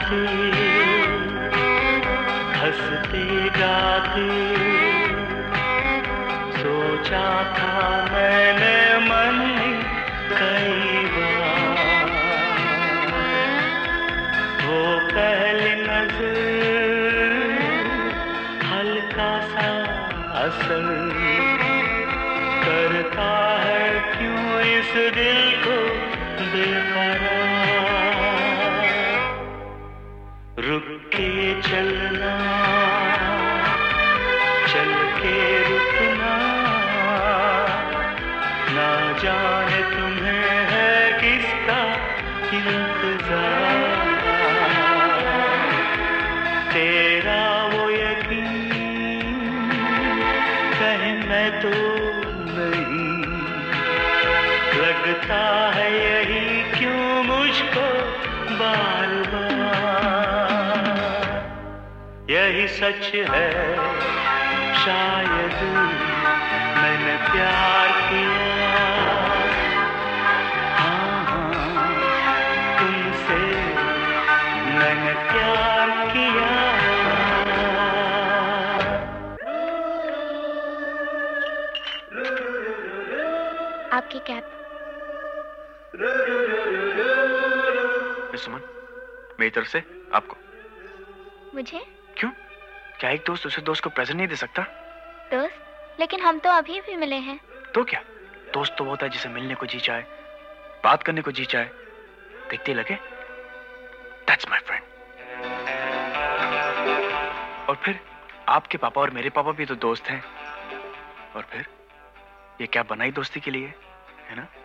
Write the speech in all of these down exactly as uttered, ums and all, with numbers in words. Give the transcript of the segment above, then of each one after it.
गाते, हंसते गाते, सोचा था मैंने मन में कई बार, वो पहली नजर हल्का सा असर करता है क्यों इस दिल को बेकरार। रुक के चलना, चल के रुकना, ना जाने तुम्हें है किसका इंतजार। तेरा वो यकीन कहीं मैं तो नहीं, लगता है यही क्यों मुझको बार बार। यही सच है शायद मैंने प्यार किया, हाँ हाँ तुमसे मैंने प्यार किया। आपकी कैब। सुमन, मेरी तरफ से आपको। मुझे? क्यों? क्या एक दोस्त दूसरे दोस्त को प्रेजेंट नहीं दे सकता? दोस्त? लेकिन हम तो अभी भी मिले हैं। तो क्या? दोस्त तो होता है जिसे मिलने को जी चाहे, बात करने को जी चाहे, देखते लगे That's my friend। और फिर आपके पापा और मेरे पापा भी तो दोस्त हैं, और फिर ये क्या बनाई दोस्ती के लिए, है ना?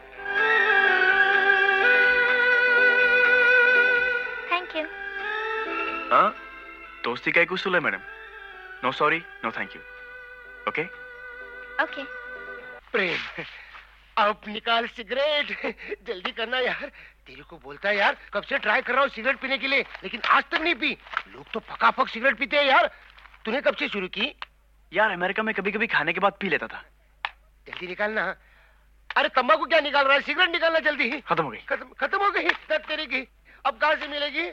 Thank you. हाँ, दोस्ती का एक उसूल है madam, no sorry no thank you. Okay okay. Prem, अब निकाल सिगरेट, जल्दी करना यार। तेरे को बोलता है यार, कब से ट्राई कर रहा हूँ सिगरेट पीने के लिए, लेकिन आज तक नहीं पी। लोग तो फकाफक सिगरेट पीते हैं यार, तूने कब से शुरू की? यार अमेरिका में कभी कभी खाने के बाद पी लेता था। जल्दी निकालना। अरे तंबाकू क्या निकाल रहा है, सिगरेट निकालना जल्दी। खत्म हो गई। खत्म खत्म हो गई तेरी की। अब कहाँ से मिलेगी?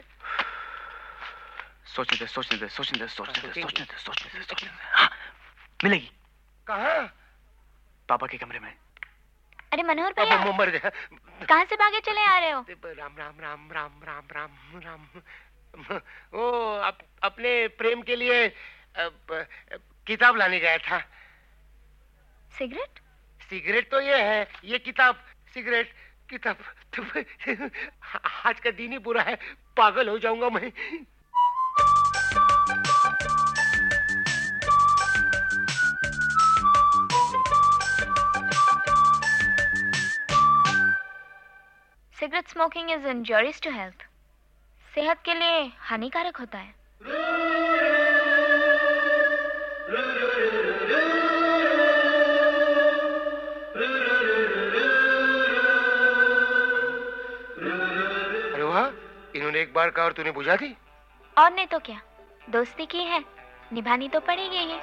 सोचने दे सोचने दे सोचने दे सोचने दे सोचने दे सोचने दे सोचने दे। हाँ, मिलेगी। कहाँ? पापा के कमरे में। अरे मनोहर भैया, मर गया। कहाँ से भागे चले आ रहे हो? राम राम राम राम राम राम राम। ओ अप, अपने प्रेम के लिए अप, किताब लाने गया था। सिगरेट? सिगरेट तो ये है, ये किताब। सिगरेट किताब। आज का दिन ही बुरा है, पागल हो जाऊंगा मैं। Cigarette smoking is injurious to health. सेहत के लिए हानिकारक होता है। अरे वाह, इन्होंने एक बार कहा और तूने बुझा दी। और नहीं तो क्या, दोस्ती की है, निभानी तो पड़ेगी ही।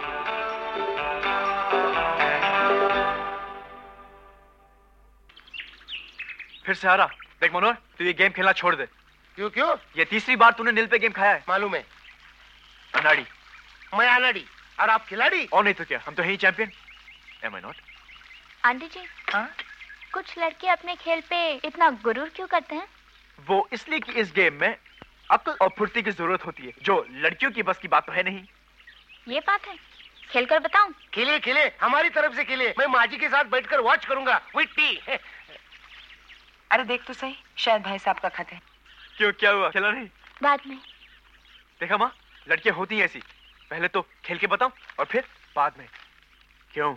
फिर से हारा। देख मनोहर, तू ये गेम खेलना छोड़ दे। क्यों क्यों? ये तीसरी बार तूने नील पे गेम खाया है। मालूम है। अनाड़ी। मैं अनाड़ी और आप खिलाड़ी। और नहीं तो क्या, हम तो हैं ही champion. Am I not? Aunty ji, हाँ? कुछ लड़के अपने खेल पे इतना गुरूर क्यों करते हैं? वो इसलिए कि इस गेम में अक्ल और फुर्ती की जरूरत होती है, जो लड़कियों की बस की बात तो है नहीं। ये बात है, खेलकर बताऊं? खेले खेले, हमारी तरफ से खेले। मैं माँ जी के साथ बैठकर वॉच करूंगा। विट्टी। अरे देख तो सही, शायद भाई साहब का खत है। क्यों, क्या हुआ? खेला नहीं? बाद में। देखा माँ, लड़कियां होती हैं ऐसी, पहले तो खेल के बताऊं और फिर बाद में। क्यों?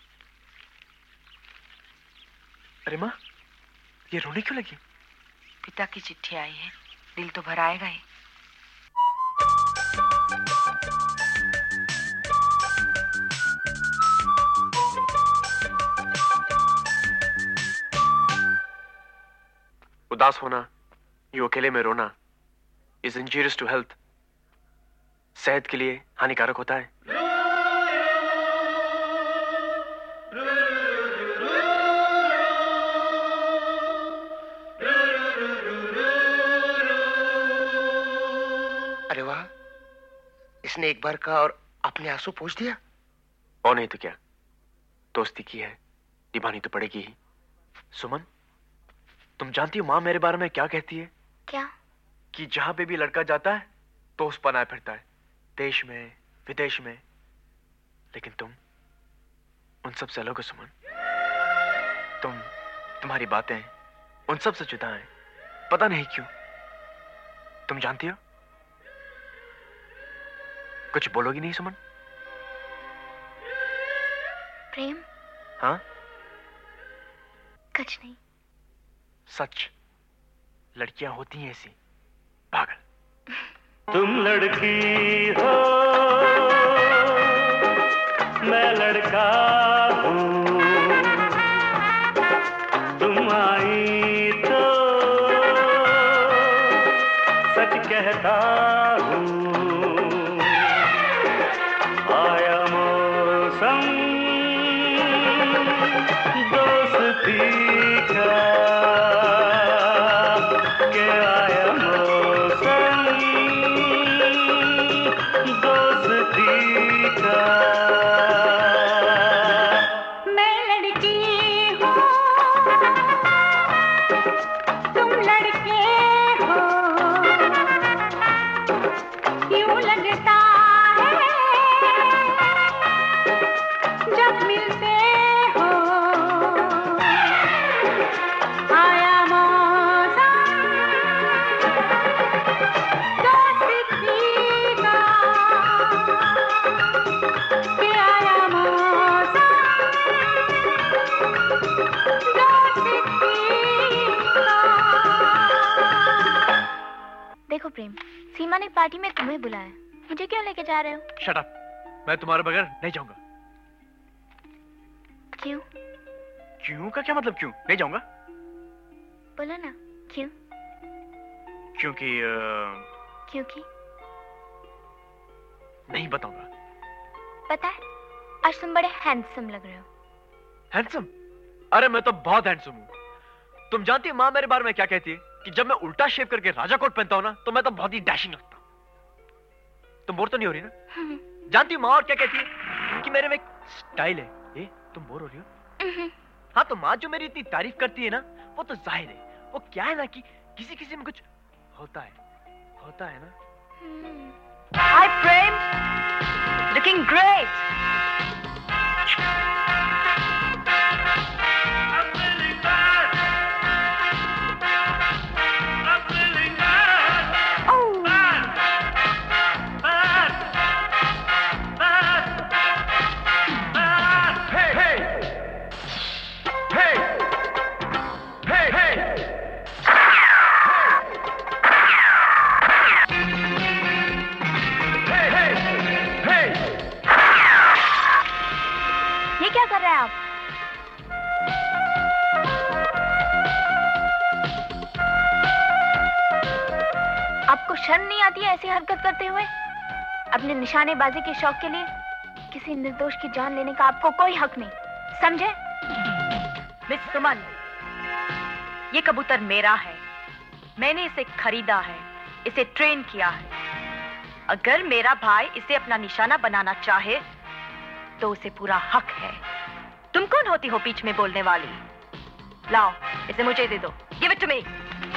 अरे माँ, ये रोने क्यों लगी? पिता की चिट्ठी आई है, दिल तो भर आएगा ही। उदास होना, यूं अकेले में रोना इज इंजurious टू हेल्थ। सेहत के लिए हानिकारक होता है। इसने एक बार कहा और अपने आंसू पोंछ दिया। और नहीं तो क्या, दोस्ती की है, निभानी तो पड़ेगी ही। सुमन, तुम जानती हो माँ मेरे बारे में क्या कहती है? क्या? कि जहां पे भी लड़का जाता है तो उस पनाह फिरता है, देश में विदेश में। लेकिन तुम उन सब से अलग हो सुमन। तुम तुम्हारी बातें उन सब से जुदा हैं, पता नहीं क्यों। तुम जानती हो? कुछ बोलोगी नहीं सुमन? प्रेम? हाँ? कुछ नहीं। सच, लड़कियां होती हैं ऐसी पागल। तुम लड़की हो, मैं लड़का हूँ। तुम आई तो सच कहता हूँ। आया मौसम दोस्ती का, के आया मौसम दोस्ती का। मैं लड़की हूँ, तुम लड़के हो। यूं लगता है जब मिलते हो। आया मौसम दोस्ती का, के आया मौसम दोस्ती का। देखो प्रेम, सीमा ने पार्टी में तुम्हें बुलाया, मुझे क्यों लेके जा रहे हो? शट अप, मैं तुम्हारे बगैर नहीं जाऊंगा। क्यों? क्यों का क्या मतलब? क्यों नहीं जाऊंगा? बोलो ना, क्यों? क्योंकि अ, क्योंकि नहीं बताऊंगा। पता है, आज तुम बड़े हैंडसम लग रहे हो। हैंडसम? अरे मैं तो बहुत हैंडसम हूँ। तुम जानती हो माँ मेरे बारे में क्या कहती है? कि जब मैं उल्टा शेव करके राजा कोट पहनता हूँ ना, तो मैं तो बहुत ही डैशिंग लगता हूँ। तुम बोर तो नहीं हो रही ना? जानती हो माँ और क्या कहती है? कि मेरे में एक स्टाइल है। ए, तुम बोर हो रही हो? हाँ, तो माँ जो मेरी इतनी तारीफ करती है ना, वो तो जाहिर है। वो क्या है ना कि किसी किसी में कुछ होता है, होता है ना। Hi, Prem. Looking great. I'm feeling bad. I'm feeling bad. Oh, Bad. Bad. Bad. Bad. Hey, hey, hey, hey, hey. Hey, hey, hey. ये क्या कर रहे हैं आप? आपको शर्म नहीं आती है ऐसी हरकत करते हुए? अपने निशानेबाजी के शौक के लिए किसी निर्दोष की जान लेने का आपको कोई हक नहीं, समझे? मिस सुमन, ये कबूतर मेरा है। मैंने इसे खरीदा है, इसे ट्रेन किया है। अगर मेरा भाई इसे अपना निशाना बनाना चाहे तो उसे पूरा हक है। तुम कौन होती हो बीच में बोलने वाली? लाओ, इसे मुझे दे दो। Give it to me.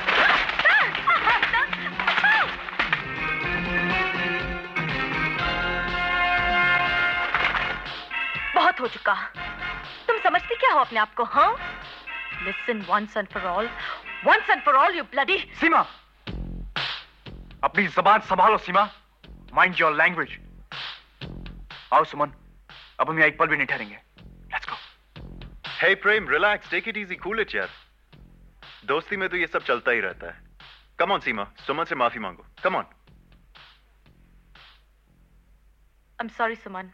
बहुत हो चुका। तुम समझती क्या हो अपने आप को? हाँ, listen once and for all, once and for all, you bloody. Seema, अपनी जबान संभालो सीमा। Mind your language. आओ सुमन, अब हम यहाँ एक पल भी नहीं ठहरेंगे। Let's go. Hey Prem, relax, take it easy, cool it यार। दोस्ती में तो ये सब चलता ही रहता है। कम ऑन सीमा, सुमन से माफी मांगो। Come on. I'm sorry, Suman.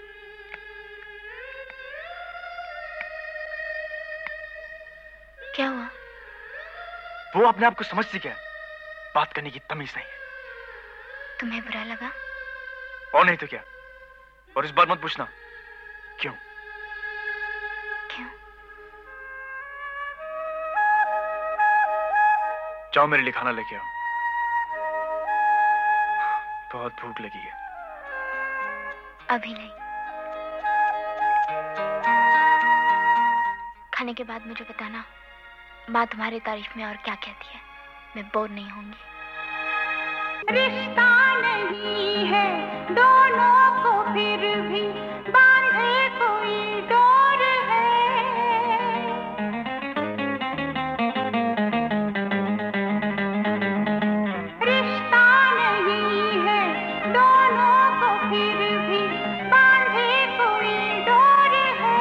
क्या हुआ? वो अपने आप को समझती क्या है? बात करने की तमीज नहीं है। तुम्हें बुरा लगा? और नहीं तो क्या। और इस बार मत पूछना क्यों। क्यों? जाओ मेरे लिए खाना लेके आओ, बहुत भूख लगी है। अभी नहीं। खाने के बाद मुझे बताना माँ तुम्हारी तारीफ में और क्या कहती है। मैं बोर नहीं होंगी। रिश्ता नहीं है दोनों को फिर भी बांधे कोई डोर है। रिश्ता नहीं है दोनों को फिर भी बांधे कोई डोर है।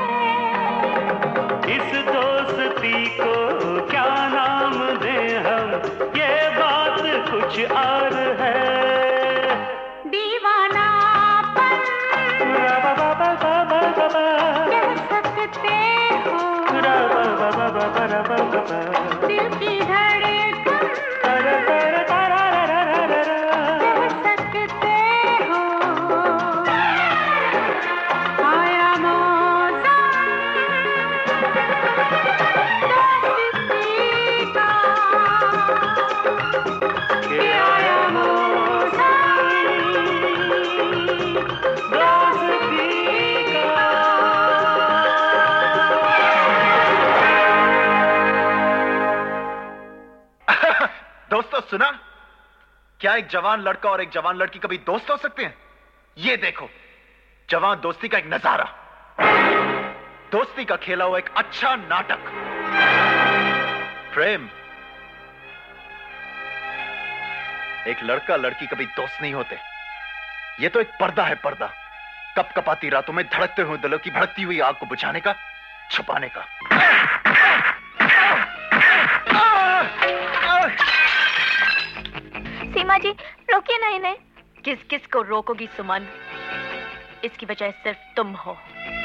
इस दोस्ती को क्या नाम दें हम, ये बात कुछ और है। दीवानापन कह सकते हो, दिल की धड़कन कह सकते हो। आया मौसम दोस्ती का, कि आया मौसम दोस्ती का। दोस्तों सुना? क्या एक जवान लड़का और एक जवान लड़की कभी दोस्त हो सकते हैं? ये देखो, जवान दोस्ती का एक नजारा, दोस्ती का खेला हुआ एक अच्छा नाटक। प्रेम, एक लड़का लड़की कभी दोस्त नहीं होते। ये तो एक पर्दा है, पर्दा। कप कपाती रातों में धड़कते हुए दिलों की भड़कती हुई आग को बुझाने का, छुपाने का। सीमा जी रोकिए ना इन्हें। किस किस को रोकोगी सुमन? इसकी वजह सिर्फ तुम हो।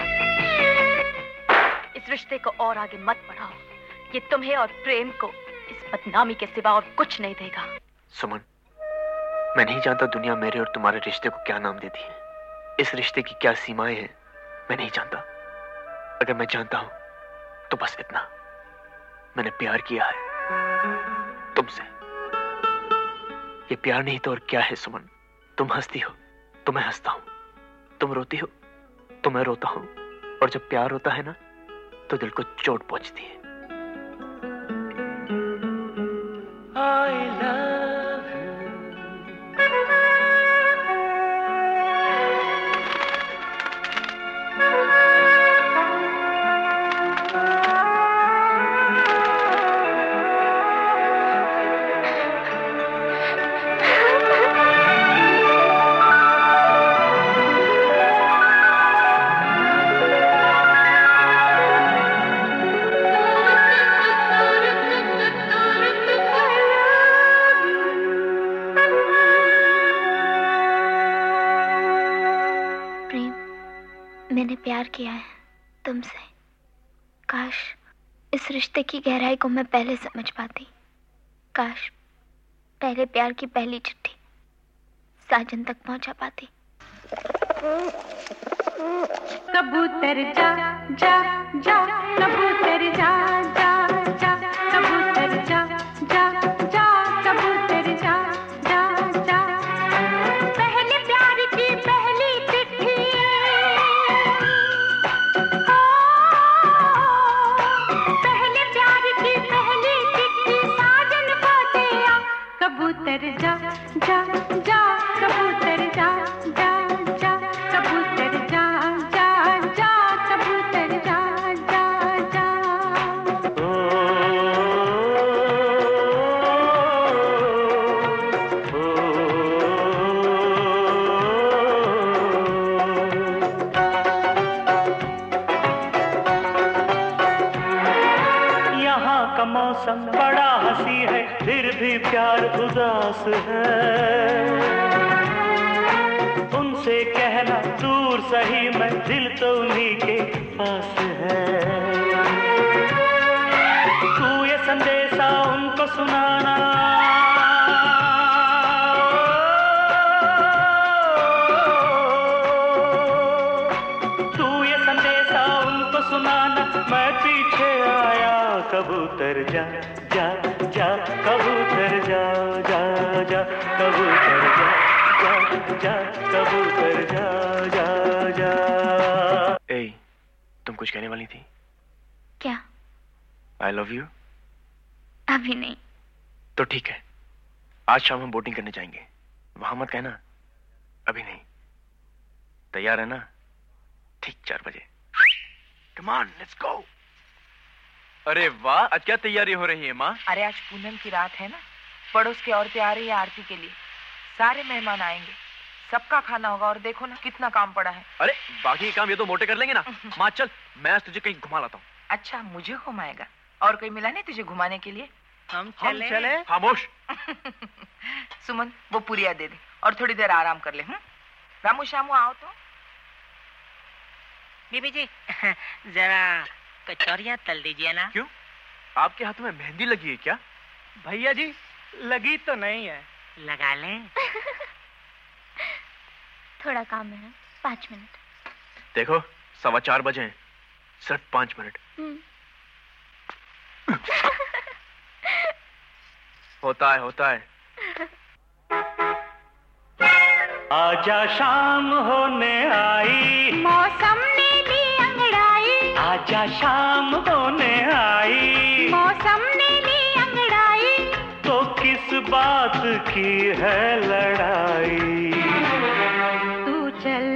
इस रिश्ते को और आगे मत बढ़ाओ। ये तुम्हें और प्रेम को इस बदनामी के सिवा और कुछ नहीं देगा। सुमन, मैं नहीं जानता दुनिया मेरे और तुम्हारे रिश्ते को क्या नाम देती है। इस रिश्ते की क्या सीमाएं हैं, मैं नहीं जानता। अगर मैं जानता हूं तो बस इतना, मैंने प्यार किया है तुमसे। ये प्यार नहीं तो और क्या है सुमन? तुम हंसती हो तो मैं हंसता हूं, तुम रोती हो तो मैं रोता हूं, और जब प्यार होता है ना तो दिल को चोट पहुंचती है। I love you. मैंने प्यार किया है तुमसे। काश इस रिश्ते की गहराई को मैं पहले समझ पाती। काश पहले प्यार की पहली चिट्ठी साजन तक पहुंचा पाती। कबूतर जा जा जा, कबूतर जा जा जा, कबूतर जा जा जा, कबूतर जा जा जा। पहले प्यार की पहली चिट्ठी, पहले प्यार की पहली चिट्ठी साजन को दिया। कबूतर जा जा जा, कबूतर जा जा जा, कबूतर जा जा जा, कबूतर जा जा जा। ओ, ओ, यहाँ का मौसम बड़ा हंसी है, फिर भी प्यार उदास है। उनसे कहना दूर सही, मैं दिल तो उन्हीं के पास है। तू ये संदेशा उनको सुनाना, तू ये संदेशा उनको सुनाना, मैं पीछे आया। कबूतर जा जा जा, कबूतर जा जा जा, कबूतर जा जा जा जा कबूतर जा जा जा। ए, तुम कुछ कहने वाली थी? क्या? I love you. अभी नहीं। तो ठीक है, आज शाम हम बोटिंग करने जाएंगे। वहां मत कहना अभी नहीं। तैयार है ना? ठीक चार बजे। Come on, let's go. अरे वाह, आज क्या तैयारी हो रही है माँ? अरे आज पूनम की रात है ना, पड़ोस की औरतें आ रही है आरती के लिए। सारे मेहमान आएंगे, सबका खाना होगा और देखो ना कितना काम पड़ा है। अरे बाकी काम ये तो मोटे कर लेंगे ना। माँ चल, मैं आज तुझे कहीं घुमा लाता हूँ। अच्छा, मुझे घुमाएगा? और कोई मिला नहीं तुझे घुमाने के लिए? हम चले, हम चले? खामोश। सुमन, वो पुरिया दे दे और थोड़ी देर आराम कर ले। हम्म? रामू शामू आओ तो। बीबी जी जरा कचौरियाँ तल दीजिए ना। क्यों, आपके हाथों में मेहंदी लगी है क्या? भैया जी लगी तो नहीं है, लगा लें। थोड़ा काम है, पाँच मिनट। देखो सवा चार बजे हैं, सिर्फ पाँच मिनट। होता है होता है। आजा शाम होने आई, मौसम ने ली अंगड़ाई। आजा शाम होने आई, मौसम ने ली अंगड़ाई। तो किस बात की है लड़ाई? तू चल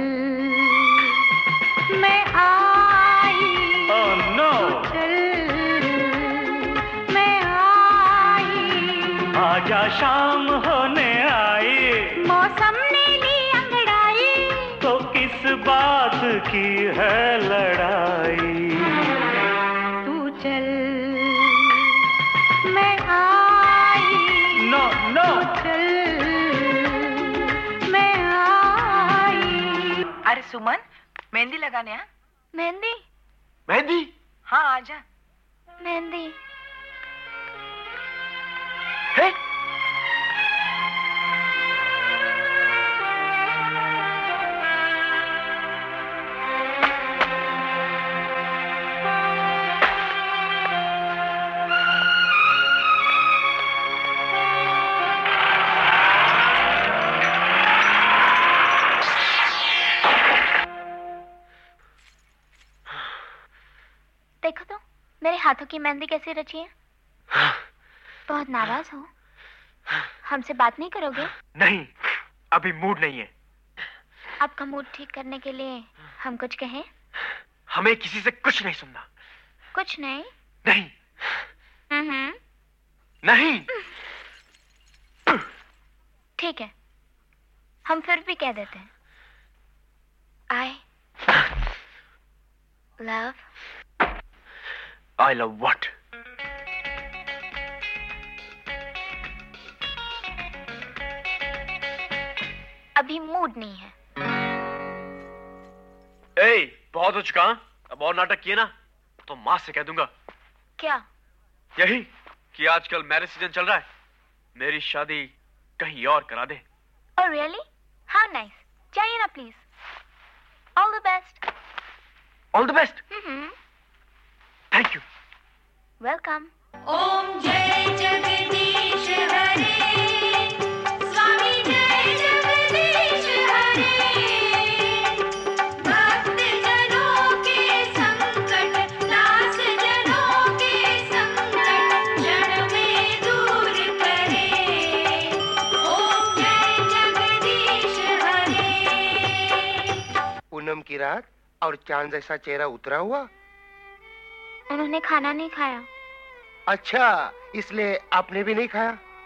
मैं आई। Oh no. तू चल मैं आई। आजा शाम होने आई, मौसम ने ली अंगड़ाई। तो किस बात की है लड़ाई? तू चल मैं आई। No no. तू चल मैं आई। अरे सुमन, मेहंदी लगाने आ। मेहंदी? मेहंदी? हाँ आजा। मेहंदी? है? देखो तो मेरे हाथों की मेहंदी कैसी रची है। बहुत नाराज हो? हमसे बात नहीं करोगे? नहीं, अभी मूड नहीं है। आपका मूड ठीक करने के लिए हम कुछ कहें? हमें किसी से कुछ नहीं सुनना। कुछ नहीं? नहीं। हम्म। नहीं। ठीक है, हम फिर भी कह देते हैं। I love. I love what? अभी मूड नहीं है। ए, बहुत हो चुका। अब और नाटक किए ना तो माँ से कह दूंगा। क्या? यही कि आजकल मैरिज सीजन चल रहा है, मेरी शादी कहीं और करा दे। Oh really? How nice. जाइए ना please. All the best. All the best. Hmm. Thank you. Welcome. Om Jai Jagdish हरे, स्वामी जय जगदीश हरे। भक्त जनों के संकट, दास जनों के संकट, क्षण में दूर करे। ओम जय जगदीश हरे। पूनम की रात और चांद जैसा चेहरा उतरा हुआ। उन्होंने खाना नहीं खाया। अच्छा, इसलिए आपने भी नहीं खाया?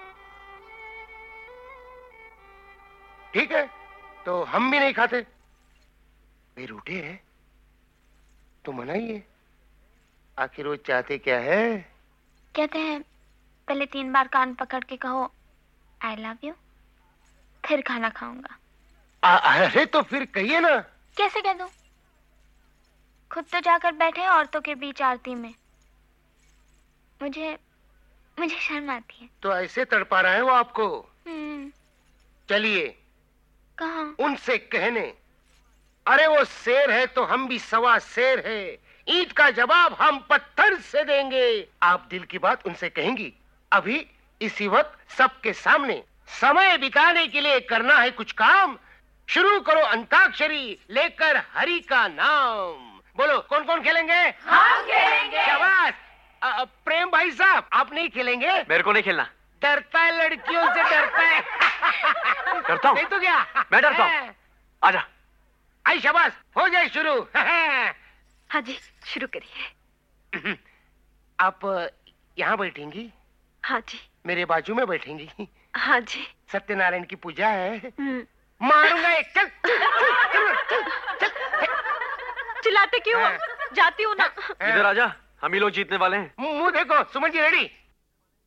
ठीक है, तो हम भी नहीं खाते। वे रूठे हैं तो मनाइए। आखिर वो चाहते क्या है? कहते हैं पहले तीन बार कान पकड़ के कहो आई लव यू, फिर खाना खाऊंगा। अरे तो फिर कहिए ना। कैसे कह दूं? खुद तो जाकर बैठे औरतों के बीच आरती में। मुझे मुझे शर्म आती है। तो ऐसे तड़पा रहे हैं वो आपको। हम्म। चलिए कहाँ? उनसे कहने। अरे वो शेर है तो हम भी सवा शेर है। ईंट का जवाब हम पत्थर से देंगे। आप दिल की बात उनसे कहेंगी अभी इसी वक्त सबके सामने। समय बिताने के लिए करना है कुछ काम, शुरू करो अंताक्षरी लेकर हरि का नाम। बोलो कौन कौन खेलेंगे? हम खेलेंगे। शाबाश। अ, अ, प्रेम भाई साहब आप नहीं खेलेंगे? मेरे को नहीं खेलना। डरता है, लड़कियों से डरता है। डरता हूँ? नहीं तो क्या? मैं डरता हूँ। आजा। आई शाबाश, हो जाए शुरू। हाँ जी, शुरू करिए। आप यहाँ बैठेंगी? हाँ जी। मेरे बाजू में बैठेंगी? हाँ जी। सत्यनारायण की पूजा है, मारूंगा एक। चल, चल, चल, चल, चल। चिल्लाते क्यों? जाती हूँ ना। इधर आजा, हम ही लोग जीतने वाले हैं। मुंह देखो, सुमन जी रेडी?